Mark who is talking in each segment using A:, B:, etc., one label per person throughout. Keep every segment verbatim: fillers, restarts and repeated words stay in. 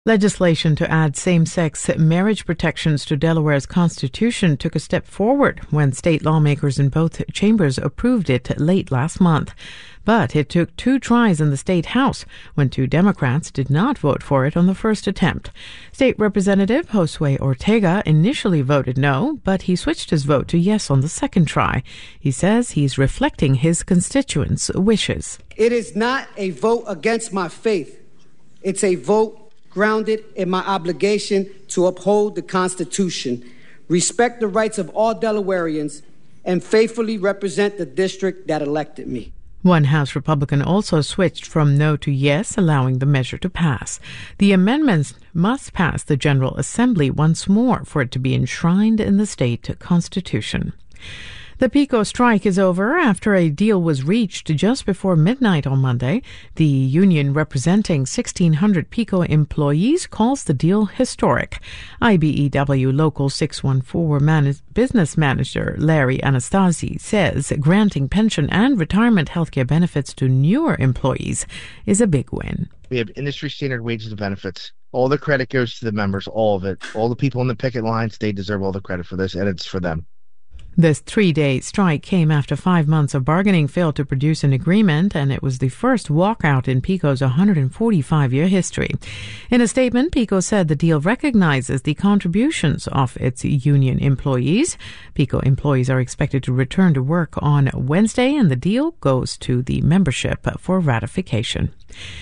A: Legislation to add same-sex marriage protections to Delaware's constitution took a step forward when state lawmakers in both chambers approved it late last month. But it took two tries in the state house when two Democrats did not vote for it on the first attempt. State Representative Josue Ortega initially voted no, but he switched his vote to yes on the second try. He says he's reflecting his constituents' wishes.
B: It is not a vote against my faith. It's a vote grounded in my obligation to uphold the Constitution, respect the rights of all Delawareans, and faithfully represent the district that elected me.
A: One House Republican also switched from no to yes, allowing the measure to pass. The amendments must pass the General Assembly once more for it to be enshrined in the state constitution. The PECO strike is over after a deal was reached just before midnight on Monday. The union representing sixteen hundred PECO employees calls the deal historic. I B E W Local six one four man- business manager Larry Anastasi says granting pension and retirement healthcare benefits to newer employees is a big win.
C: We have industry standard wages and benefits. All the credit goes to the members, all of it. All the people in the picket lines, they deserve all the credit for this, and it's for them.
A: This three-day strike came after five months of bargaining failed to produce an agreement, and it was the first walkout in PECO's one hundred forty-five year history. In a statement, PECO said the deal recognizes the contributions of its union employees. PECO employees are expected to return to work on Wednesday, and the deal goes to the membership for ratification.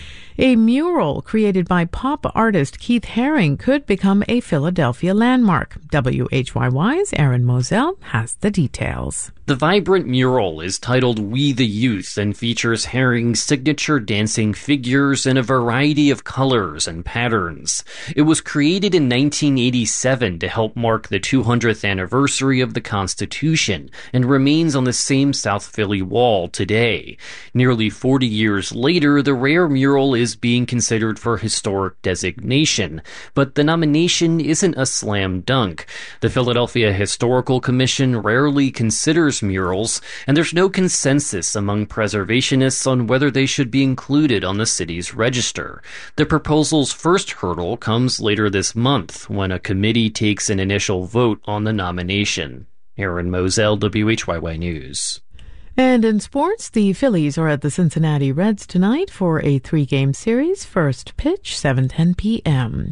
A: A mural created by pop artist Keith Haring could become a Philadelphia landmark. W H Y Y's Aaron Moselle has the details.
D: The vibrant mural is titled We the Youth and features Haring's signature dancing figures in a variety of colors and patterns. It was created in nineteen eighty-seven to help mark the two hundredth anniversary of the Constitution and remains on the same South Philly wall today. Nearly forty years later, the rare mural is being considered for historic designation, but the nomination isn't a slam dunk. The Philadelphia Historical Commission rarely considers murals, and there's no consensus among preservationists on whether they should be included on the city's register. The proposal's first hurdle comes later this month, when a committee takes an initial vote on the nomination. Aaron Moselle, W H Y Y News.
A: And in sports, the Phillies are at the Cincinnati Reds tonight for a three-game series. First pitch, seven ten p.m.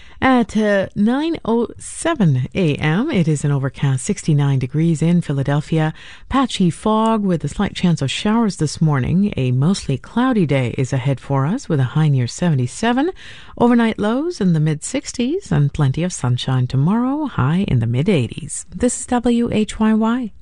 A: At uh, nine oh seven a.m., it is an overcast sixty-nine degrees in Philadelphia. Patchy fog with a slight chance of showers this morning. A mostly cloudy day is ahead for us with a high near seventy-seven. Overnight lows in the mid-sixties and plenty of sunshine tomorrow, high in the mid-eighties. This is W H Y Y.